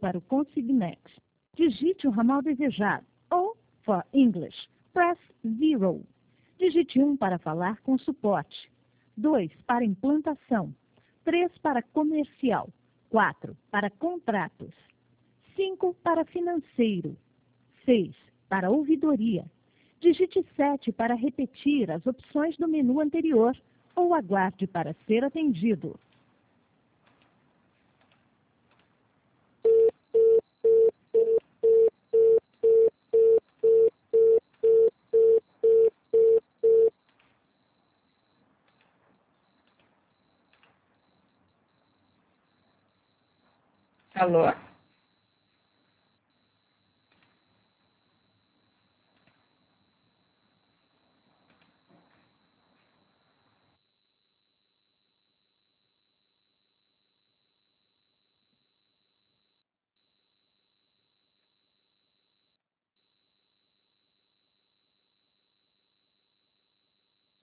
para o consignex. Digite o ramal desejado. Ou, for English, press 0. Digite 1 para falar com suporte. 2 para implantação. 3 para comercial. 4 para contratos. 5 para financeiro. 6 para ouvidoria. Digite 7 para repetir as opções do menu anterior ou aguarde para ser atendido. Alô?